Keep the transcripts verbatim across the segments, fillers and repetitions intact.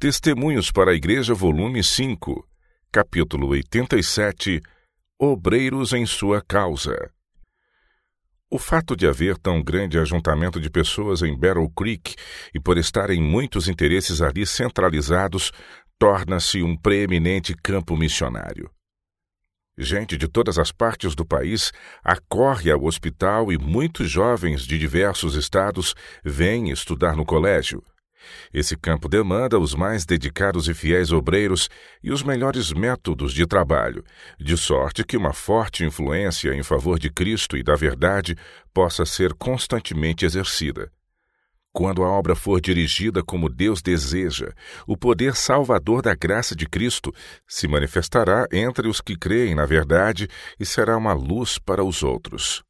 Testemunhos para a Igreja, volume cinco, capítulo oitenta e sete, Obreiros em sua causa. O fato de haver tão grande ajuntamento de pessoas em Battle Creek e por estarem muitos interesses ali centralizados, torna-se um preeminente campo missionário. Gente de todas as partes do país acorre ao hospital e muitos jovens de diversos estados vêm estudar no colégio. Esse campo demanda os mais dedicados e fiéis obreiros e os melhores métodos de trabalho, de sorte que uma forte influência em favor de Cristo e da verdade possa ser constantemente exercida. Quando a obra for dirigida como Deus deseja, o poder salvador da graça de Cristo se manifestará entre os que creem na verdade e será uma luz para os outros.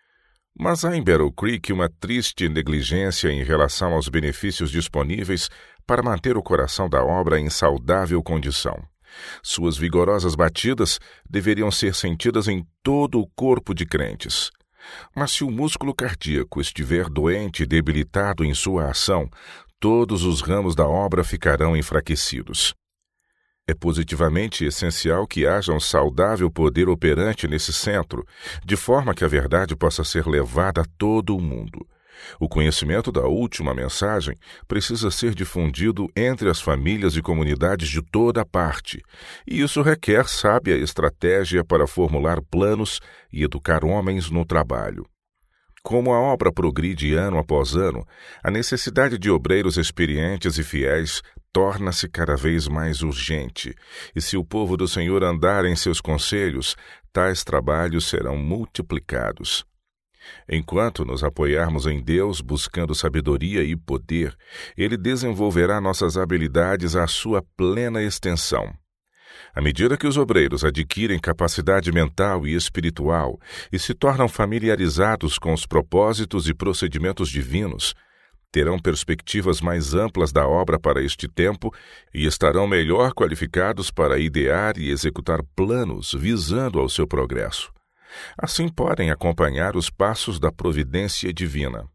Mas há em Battle Creek uma triste negligência em relação aos benefícios disponíveis para manter o coração da obra em saudável condição. Suas vigorosas batidas deveriam ser sentidas em todo o corpo de crentes. Mas se o músculo cardíaco estiver doente e debilitado em sua ação, todos os ramos da obra ficarão enfraquecidos. É positivamente essencial que haja um saudável poder operante nesse centro, de forma que a verdade possa ser levada a todo o mundo. O conhecimento da última mensagem precisa ser difundido entre as famílias e comunidades de toda parte, e isso requer sábia estratégia para formular planos e educar homens no trabalho. Como a obra progride ano após ano, a necessidade de obreiros experientes e fiéis torna-se cada vez mais urgente, e se o povo do Senhor andar em seus conselhos, tais trabalhos serão multiplicados. Enquanto nos apoiarmos em Deus buscando sabedoria e poder, Ele desenvolverá nossas habilidades à sua plena extensão. À medida que os obreiros adquirem capacidade mental e espiritual e se tornam familiarizados com os propósitos e procedimentos divinos, terão perspectivas mais amplas da obra para este tempo e estarão melhor qualificados para idear e executar planos visando ao seu progresso. Assim podem acompanhar os passos da providência divina.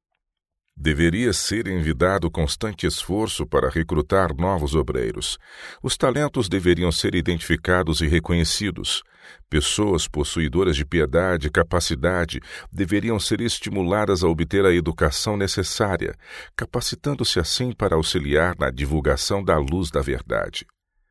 Deveria ser envidado constante esforço para recrutar novos obreiros. Os talentos deveriam ser identificados e reconhecidos. Pessoas possuidoras de piedade e capacidade deveriam ser estimuladas a obter a educação necessária, capacitando-se assim para auxiliar na divulgação da luz da verdade.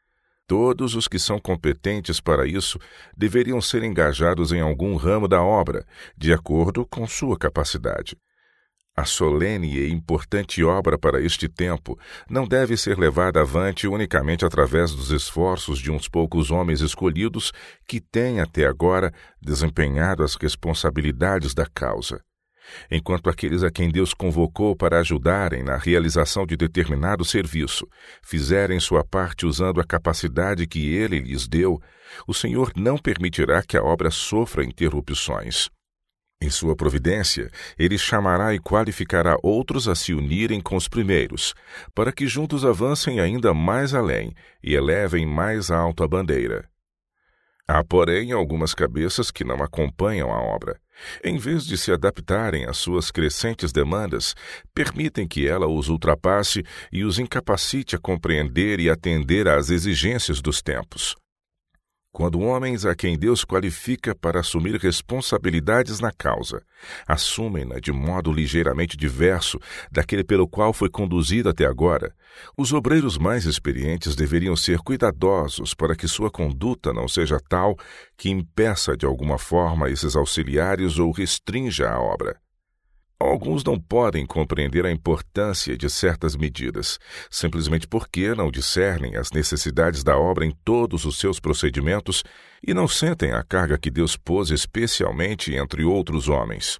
Todos os que são competentes para isso deveriam ser engajados em algum ramo da obra, de acordo com sua capacidade. A solene e importante obra para este tempo não deve ser levada avante unicamente através dos esforços de uns poucos homens escolhidos que têm até agora desempenhado as responsabilidades da causa. Enquanto aqueles a quem Deus convocou para ajudarem na realização de determinado serviço fizerem sua parte usando a capacidade que Ele lhes deu, o Senhor não permitirá que a obra sofra interrupções. Em sua providência, Ele chamará e qualificará outros a se unirem com os primeiros, para que juntos avancem ainda mais além e elevem mais alto a bandeira. Há, porém, algumas cabeças que não acompanham a obra. Em vez de se adaptarem às suas crescentes demandas, permitem que ela os ultrapasse e os incapacite a compreender e atender às exigências dos tempos. Quando homens a quem Deus qualifica para assumir responsabilidades na causa, assumem-na de modo ligeiramente diverso daquele pelo qual foi conduzido até agora, os obreiros mais experientes deveriam ser cuidadosos para que sua conduta não seja tal que impeça de alguma forma esses auxiliares ou restrinja a obra. Alguns não podem compreender a importância de certas medidas, simplesmente porque não discernem as necessidades da obra em todos os seus procedimentos e não sentem a carga que Deus pôs especialmente entre outros homens.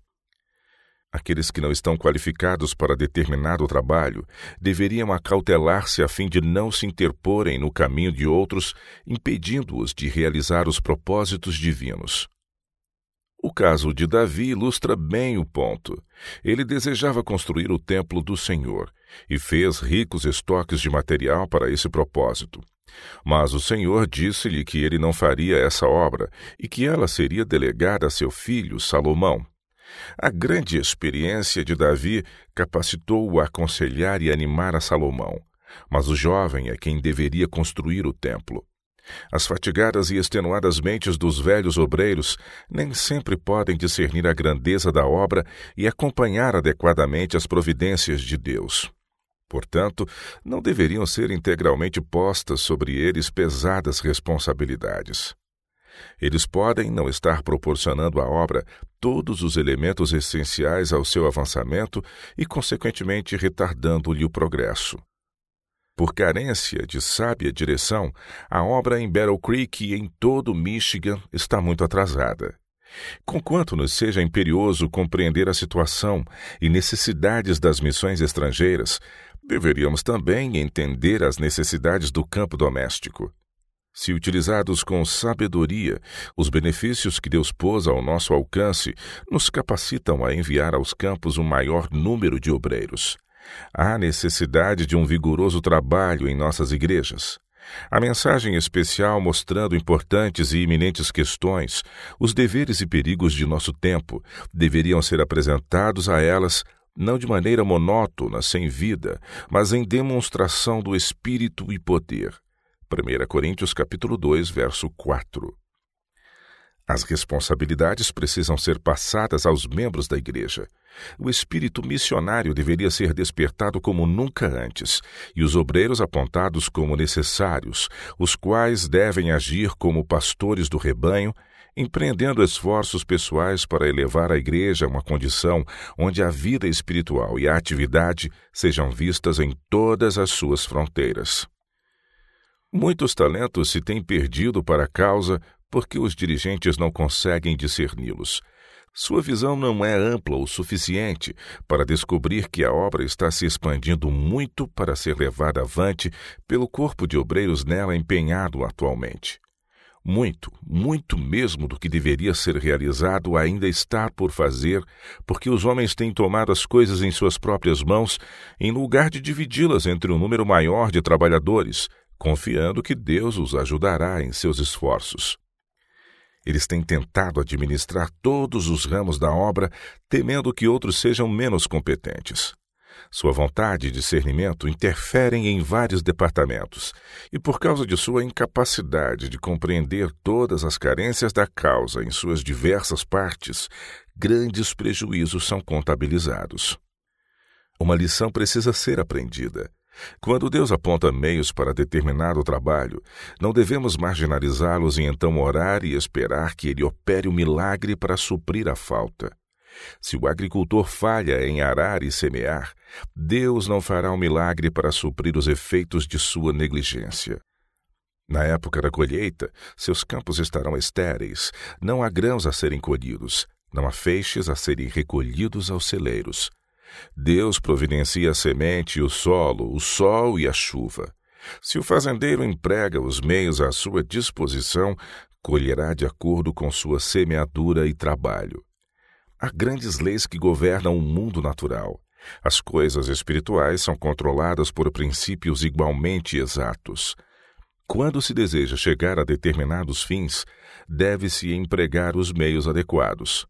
Aqueles que não estão qualificados para determinado trabalho deveriam acautelar-se a fim de não se interporem no caminho de outros, impedindo-os de realizar os propósitos divinos. O caso de Davi ilustra bem o ponto. Ele desejava construir o templo do Senhor e fez ricos estoques de material para esse propósito. Mas o Senhor disse-lhe que ele não faria essa obra e que ela seria delegada a seu filho Salomão. A grande experiência de Davi capacitou-o a aconselhar e animar a Salomão. mas o jovem é quem deveria construir o templo. As fatigadas e extenuadas mentes dos velhos obreiros nem sempre podem discernir a grandeza da obra e acompanhar adequadamente as providências de Deus. Portanto, não deveriam ser integralmente postas sobre eles pesadas responsabilidades. Eles podem não estar proporcionando à obra todos os elementos essenciais ao seu avançamento e, consequentemente, retardando-lhe o progresso. Por carência de sábia direção, a obra em Battle Creek e em todo Michigan está muito atrasada. Conquanto nos seja imperioso compreender a situação e necessidades das missões estrangeiras, deveríamos também entender as necessidades do campo doméstico. Se utilizados com sabedoria, os benefícios que Deus pôs ao nosso alcance nos capacitam a enviar aos campos um maior número de obreiros. Há necessidade de um vigoroso trabalho em nossas igrejas. A mensagem especial mostrando importantes e iminentes questões, os deveres e perigos de nosso tempo, deveriam ser apresentados a elas não de maneira monótona, sem vida, mas em demonstração do Espírito e poder. primeira Coríntios capítulo dois, verso quatro. As responsabilidades precisam ser passadas aos membros da igreja. O espírito missionário deveria ser despertado como nunca antes, e os obreiros apontados como necessários, os quais devem agir como pastores do rebanho, empreendendo esforços pessoais para elevar a igreja a uma condição onde a vida espiritual e a atividade sejam vistas em todas as suas fronteiras. Muitos talentos se têm perdido para a causa porque os dirigentes não conseguem discerni-los. Sua visão não é ampla o suficiente para descobrir que a obra está se expandindo muito para ser levada avante pelo corpo de obreiros nela empenhado atualmente. Muito, muito mesmo do que deveria ser realizado ainda está por fazer, porque os homens têm tomado as coisas em suas próprias mãos, em lugar de dividi-las entre um número maior de trabalhadores, confiando que Deus os ajudará em seus esforços. Eles têm tentado administrar todos os ramos da obra, temendo que outros sejam menos competentes. Sua vontade e discernimento interferem em vários departamentos, e por causa de sua incapacidade de compreender todas as carências da causa em suas diversas partes, grandes prejuízos são contabilizados. Uma lição precisa ser aprendida. Quando Deus aponta meios para determinado trabalho, não devemos marginalizá-los e então orar e esperar que Ele opere o milagre para suprir a falta. Se o agricultor falha em arar e semear, Deus não fará um milagre para suprir os efeitos de sua negligência. Na época da colheita, seus campos estarão estéreis, não há grãos a serem colhidos, não há feixes a serem recolhidos aos celeiros. Deus providencia a semente e o solo, o sol e a chuva. Se o fazendeiro emprega os meios à sua disposição, colherá de acordo com sua semeadura e trabalho. Há grandes leis que governam o mundo natural. As coisas espirituais são controladas por princípios igualmente exatos. Quando se deseja chegar a determinados fins, deve-se empregar os meios adequados.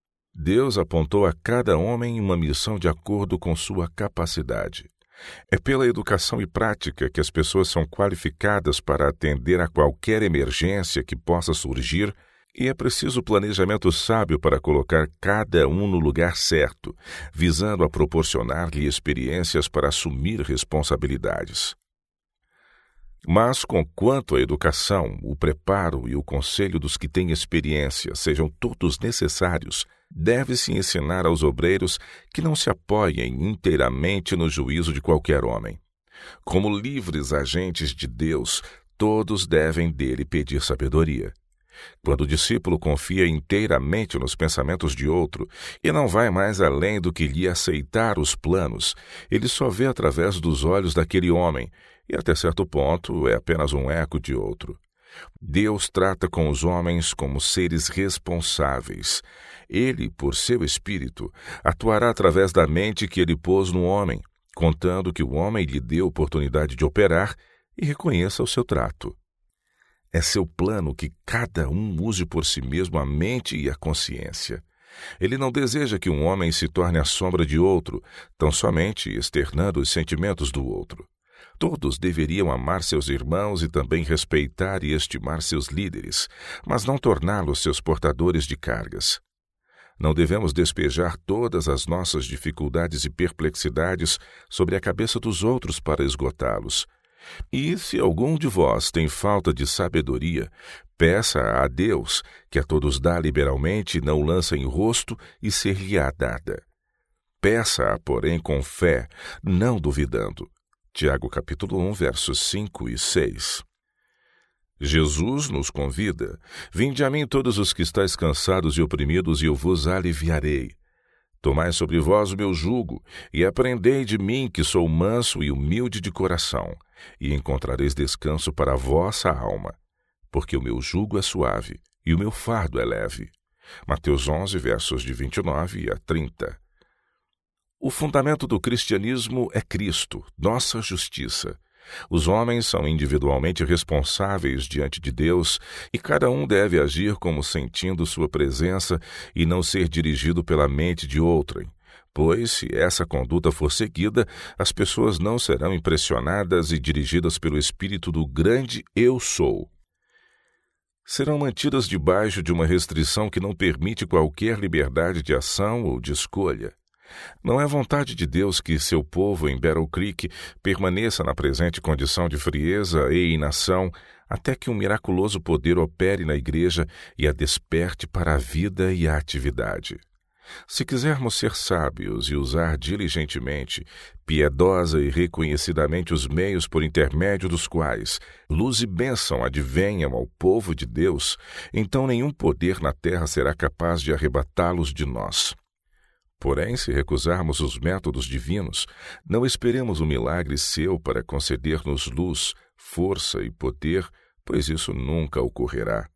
Deus apontou a cada homem uma missão de acordo com sua capacidade. É pela educação e prática que as pessoas são qualificadas para atender a qualquer emergência que possa surgir, e é preciso planejamento sábio para colocar cada um no lugar certo, visando a proporcionar-lhe experiências para assumir responsabilidades. Mas, conquanto a educação, o preparo e o conselho dos que têm experiência sejam todos necessários, deve-se ensinar aos obreiros que não se apoiem inteiramente no juízo de qualquer homem. Como livres agentes de Deus, todos devem dele pedir sabedoria. Quando o discípulo confia inteiramente nos pensamentos de outro e não vai mais além do que lhe aceitar os planos, ele só vê através dos olhos daquele homem e, até certo ponto, é apenas um eco de outro. Deus trata com os homens como seres responsáveis. Ele, por seu espírito, atuará através da mente que ele pôs no homem, contando que o homem lhe dê oportunidade de operar e reconheça o seu trato. É seu plano que cada um use por si mesmo a mente e a consciência. Ele não deseja que um homem se torne a sombra de outro, tão somente externando os sentimentos do outro. Todos deveriam amar seus irmãos e também respeitar e estimar seus líderes, mas não torná-los seus portadores de cargas. Não devemos despejar todas as nossas dificuldades e perplexidades sobre a cabeça dos outros para esgotá-los. E, se algum de vós tem falta de sabedoria, peça a Deus, que a todos dá liberalmente, não lança em rosto e ser-lhe-á dada. Peça-a, porém, com fé, não duvidando. Tiago capítulo um, versos cinco e seis. Jesus nos convida: vinde a mim todos os que estáis cansados e oprimidos, e eu vos aliviarei. Tomai sobre vós o meu jugo, e aprendei de mim, que sou manso e humilde de coração, e encontrareis descanso para a vossa alma, porque o meu jugo é suave e o meu fardo é leve. Mateus onze, versos de vinte e nove a trinta. O fundamento do cristianismo é Cristo, nossa justiça. Os homens são individualmente responsáveis diante de Deus e cada um deve agir como sentindo sua presença e não ser dirigido pela mente de outrem, pois, se essa conduta for seguida, as pessoas não serão impressionadas e dirigidas pelo espírito do grande Eu Sou. Serão mantidas debaixo de uma restrição que não permite qualquer liberdade de ação ou de escolha. Não é vontade de Deus que seu povo em Battle Creek permaneça na presente condição de frieza e inação até que um miraculoso poder opere na igreja e a desperte para a vida e a atividade. Se quisermos ser sábios e usar diligentemente, piedosa e reconhecidamente os meios por intermédio dos quais luz e bênção advenham ao povo de Deus, então nenhum poder na terra será capaz de arrebatá-los de nós. Porém, se recusarmos os métodos divinos, não esperemos um milagre seu para conceder-nos luz, força e poder, pois isso nunca ocorrerá.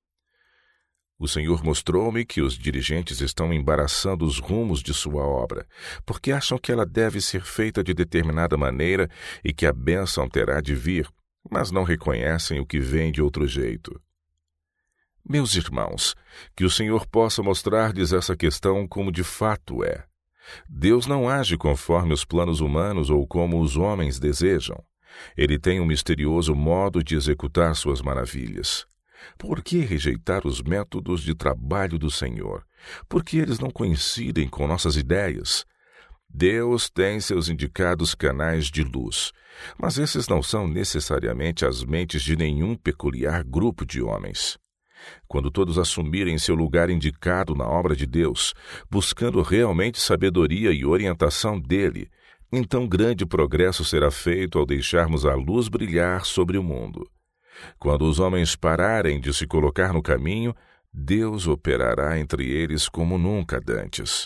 O Senhor mostrou-me que os dirigentes estão embaraçando os rumos de sua obra, porque acham que ela deve ser feita de determinada maneira e que a bênção terá de vir, mas não reconhecem o que vem de outro jeito. Meus irmãos, que o Senhor possa mostrar-lhes essa questão como de fato é. Deus não age conforme os planos humanos ou como os homens desejam. Ele tem um misterioso modo de executar suas maravilhas. Por que rejeitar os métodos de trabalho do Senhor? Porque eles não coincidem com nossas ideias. Deus tem seus indicados canais de luz, mas esses não são necessariamente as mentes de nenhum peculiar grupo de homens. Quando todos assumirem seu lugar indicado na obra de Deus, buscando realmente sabedoria e orientação dele, então grande progresso será feito ao deixarmos a luz brilhar sobre o mundo. Quando os homens pararem de se colocar no caminho, Deus operará entre eles como nunca dantes.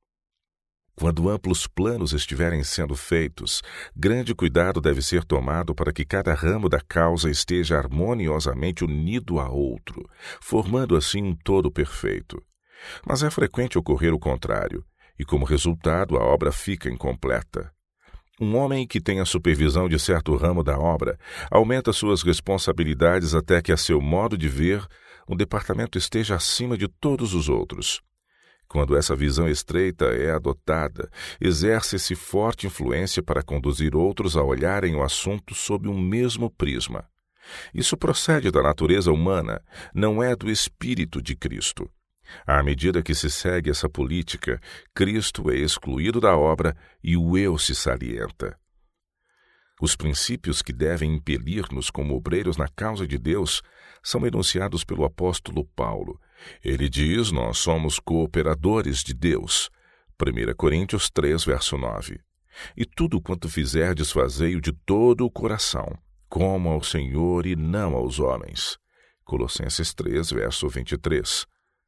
Quando amplos planos estiverem sendo feitos, grande cuidado deve ser tomado para que cada ramo da causa esteja harmoniosamente unido a outro, formando assim um todo perfeito. Mas é frequente ocorrer o contrário, e como resultado a obra fica incompleta. Um homem que tem a supervisão de certo ramo da obra aumenta suas responsabilidades até que, a seu modo de ver, o departamento esteja acima de todos os outros. Quando essa visão estreita é adotada, exerce-se forte influência para conduzir outros a olharem o assunto sob um mesmo prisma. Isso procede da natureza humana, não é do Espírito de Cristo. À medida que se segue essa política, Cristo é excluído da obra e o eu se salienta. Os princípios que devem impelir-nos como obreiros na causa de Deus são enunciados pelo apóstolo Paulo. Ele diz: nós somos cooperadores de Deus. primeira Coríntios três, verso nove. E tudo quanto fizerdes, fazei-o de todo o coração, como ao Senhor e não aos homens. Colossenses três, verso vinte e três.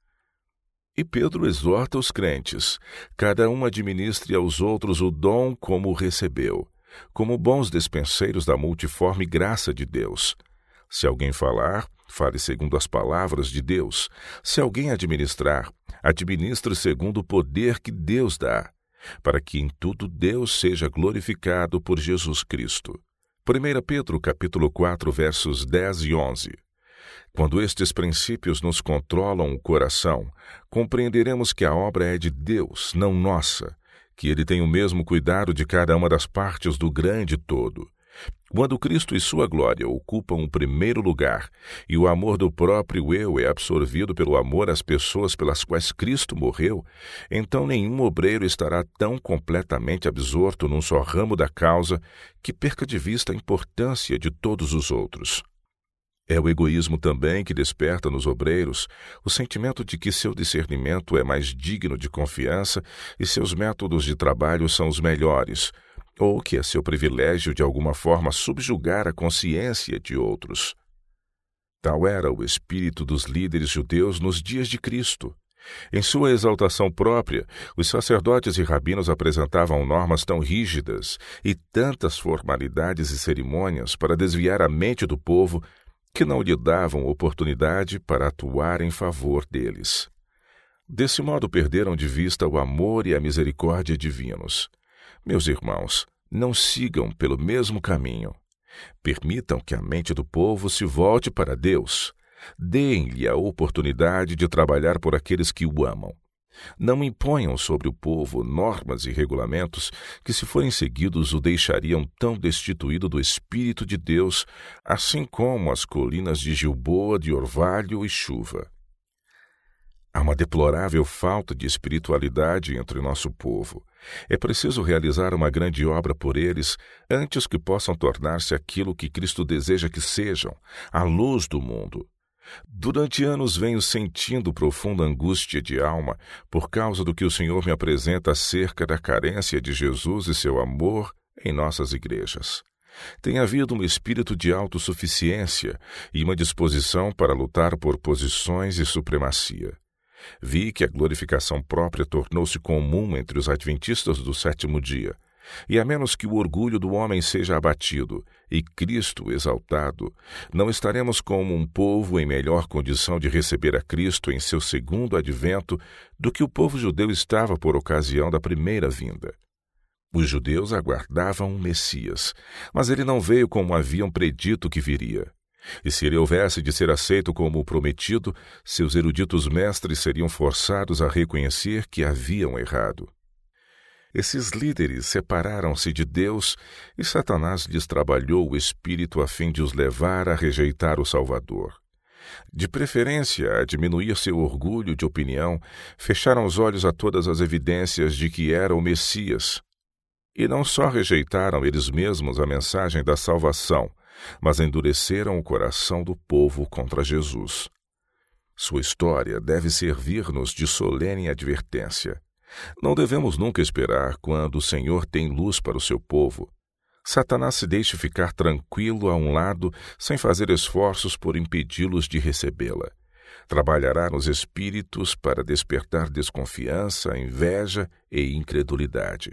E Pedro exorta os crentes: cada um administre aos outros o dom como o recebeu, como bons despenseiros da multiforme graça de Deus. Se alguém falar, fale segundo as palavras de Deus. Se alguém administrar, administre segundo o poder que Deus dá, para que em tudo Deus seja glorificado por Jesus Cristo. primeira Pedro capítulo quatro, versos dez e onze. Quando estes princípios nos controlam o coração, compreenderemos que a obra é de Deus, não nossa, que Ele tem o mesmo cuidado de cada uma das partes do grande todo, Quando Cristo e sua glória ocupam o primeiro lugar e o amor do próprio eu é absorvido pelo amor às pessoas pelas quais Cristo morreu, então nenhum obreiro estará tão completamente absorto num só ramo da causa que perca de vista a importância de todos os outros. É o egoísmo também que desperta nos obreiros o sentimento de que seu discernimento é mais digno de confiança e seus métodos de trabalho são os melhores, ou que é seu privilégio de alguma forma subjugar a consciência de outros. Tal era o espírito dos líderes judeus nos dias de Cristo. Em sua exaltação própria, os sacerdotes e rabinos apresentavam normas tão rígidas e tantas formalidades e cerimônias para desviar a mente do povo que não lhe davam oportunidade para atuar em favor deles. Desse modo perderam de vista o amor e a misericórdia divinos. Meus irmãos, não sigam pelo mesmo caminho. Permitam que a mente do povo se volte para Deus. Deem-lhe a oportunidade de trabalhar por aqueles que o amam. Não imponham sobre o povo normas e regulamentos que, se forem seguidos, o deixariam tão destituído do Espírito de Deus, assim como as colinas de Gilboa, de orvalho e chuva. Há uma deplorável falta de espiritualidade entre nosso povo. É preciso realizar uma grande obra por eles antes que possam tornar-se aquilo que Cristo deseja que sejam, a luz do mundo. Durante anos venho sentindo profunda angústia de alma por causa do que o Senhor me apresenta acerca da carência de Jesus e seu amor em nossas igrejas. Tem havido um espírito de autossuficiência e uma disposição para lutar por posições e supremacia. Vi que a glorificação própria tornou-se comum entre os adventistas do sétimo dia, e a menos que o orgulho do homem seja abatido e Cristo exaltado, não estaremos como um povo em melhor condição de receber a Cristo em seu segundo advento do que o povo judeu estava por ocasião da primeira vinda. Os judeus aguardavam um Messias, mas ele não veio como haviam predito que viria. E se ele houvesse de ser aceito como o prometido, seus eruditos mestres seriam forçados a reconhecer que haviam errado. Esses líderes separaram-se de Deus e Satanás lhes trabalhou o espírito a fim de os levar a rejeitar o Salvador. De preferência a diminuir seu orgulho de opinião, fecharam os olhos a todas as evidências de que era o Messias. E não só rejeitaram eles mesmos a mensagem da salvação, mas endureceram o coração do povo contra Jesus. Sua história deve servir-nos de solene advertência. Não devemos nunca esperar quando o Senhor tem luz para o seu povo. Satanás se deixe ficar tranquilo a um lado sem fazer esforços por impedi-los de recebê-la. Trabalhará nos espíritos para despertar desconfiança, inveja e incredulidade.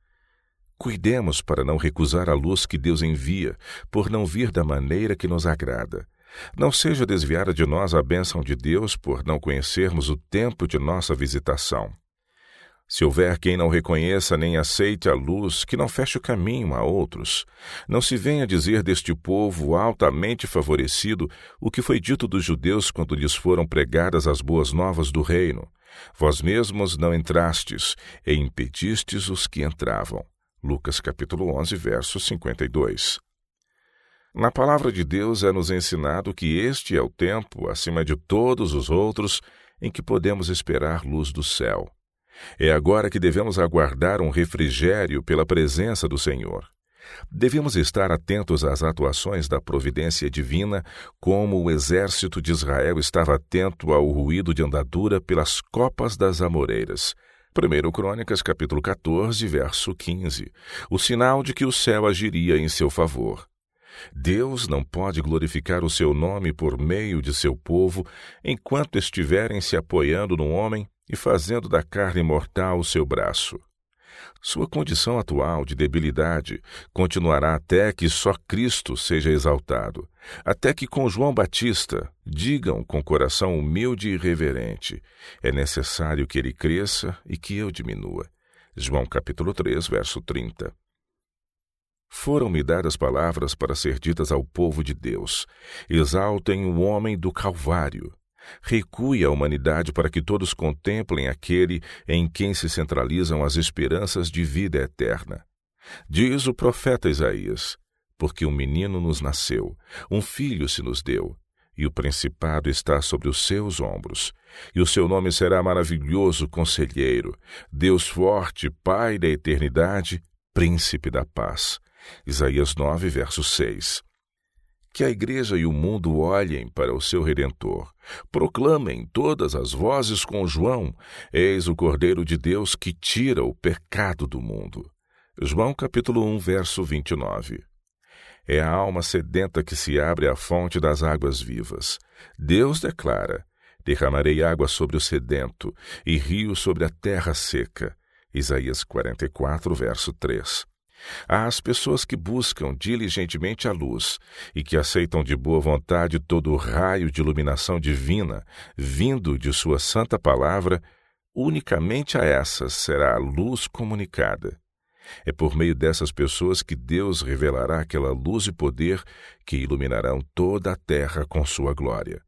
Cuidemos para não recusar a luz que Deus envia, por não vir da maneira que nos agrada. Não seja desviada de nós a bênção de Deus por não conhecermos o tempo de nossa visitação. Se houver quem não reconheça nem aceite a luz, que não feche o caminho a outros. Não se venha dizer deste povo altamente favorecido o que foi dito dos judeus quando lhes foram pregadas as boas novas do reino. Vós mesmos não entrastes e impedistes os que entravam. Lucas capítulo onze, verso cinquenta e dois. Na palavra de Deus é-nos ensinado que este é o tempo, acima de todos os outros, em que podemos esperar luz do céu. É agora que devemos aguardar um refrigério pela presença do Senhor. Devemos estar atentos às atuações da providência divina, como o exército de Israel estava atento ao ruído de andadura pelas copas das amoreiras. primeira Crônicas, capítulo quatorze, verso quinze, o sinal de que o céu agiria em seu favor. Deus não pode glorificar o seu nome por meio de seu povo enquanto estiverem se apoiando no homem e fazendo da carne mortal o seu braço. Sua condição atual de debilidade continuará até que só Cristo seja exaltado, até que com João Batista digam com coração humilde e reverente: é necessário que ele cresça e que eu diminua. João capítulo três, verso trinta. Foram-me dadas palavras para ser ditas ao povo de Deus: exaltem o homem do Calvário. Recue a humanidade para que todos contemplem aquele em quem se centralizam as esperanças de vida eterna. Diz o profeta Isaías: Porque um menino nos nasceu, um filho se nos deu, e o principado está sobre os seus ombros. E o seu nome será Maravilhoso Conselheiro, Deus Forte, Pai da Eternidade, Príncipe da Paz. Isaías nove, verso seis. Que a igreja e o mundo olhem para o seu Redentor. Proclamem todas as vozes com João: eis o Cordeiro de Deus que tira o pecado do mundo. João capítulo um, verso vinte e nove. É a alma sedenta que se abre à fonte das águas vivas. Deus declara: derramarei água sobre o sedento e rio sobre a terra seca. Isaías quarenta e quatro, verso três. Às pessoas que buscam diligentemente a luz e que aceitam de boa vontade todo o raio de iluminação divina vindo de sua santa palavra, unicamente a essas será a luz comunicada. É por meio dessas pessoas que Deus revelará aquela luz e poder que iluminarão toda a terra com sua glória.